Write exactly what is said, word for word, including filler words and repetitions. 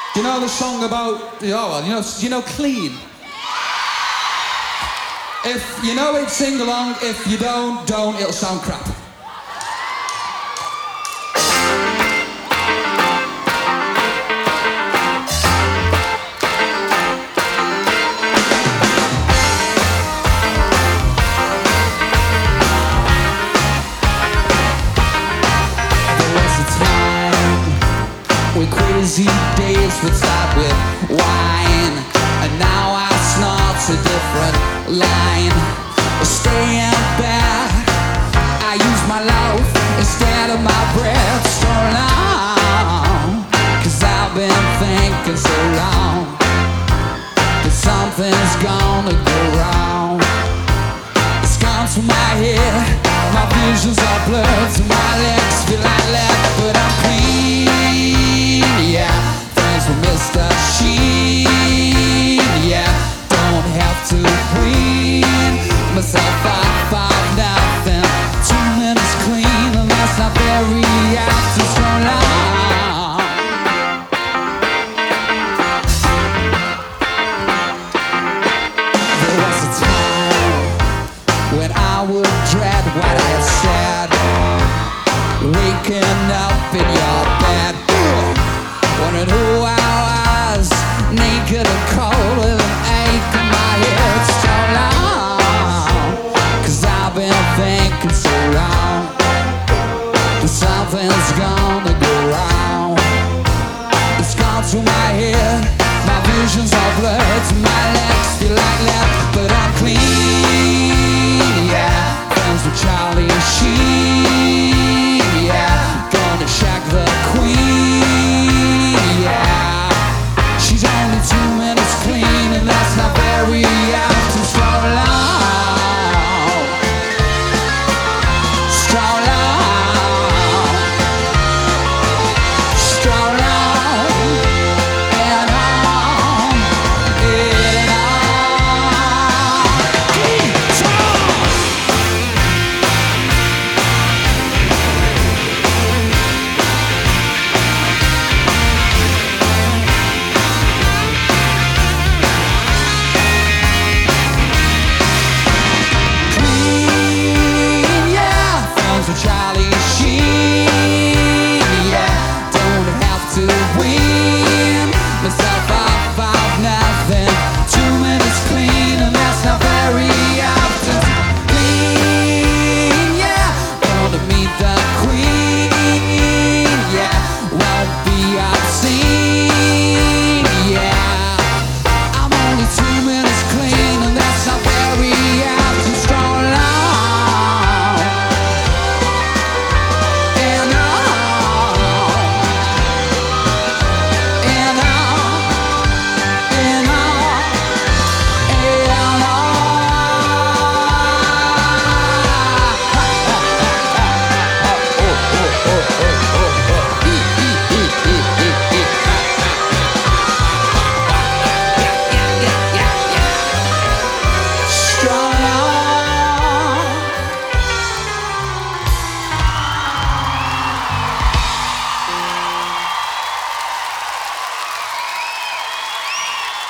Do you know the song about, oh well, you know, do you know Clean? If you know it, sing along. If you don't, don't, it'll sound crap. When crazy days would start with wine, and now I snort a different line. Staying back, I use my love instead of my breath. So long, cause I've been thinking so long that something's gonna go wrong. It's gone to my head, my visions are blurred, to my legs feel like lead, but I'm clean. Yeah, friends with Mister Sheen. Yeah, don't have to clean myself up of nothing. Two minutes clean, and that's not very often. So long. There was a time when I would dread what I had said, waking up in your bed, wondering who I was, naked and cold with an ache in my head. So long, cause I've been thinking so long that something's gonna go wrong. It's gone to my head, my visions are blurred, to my legs feel like lead.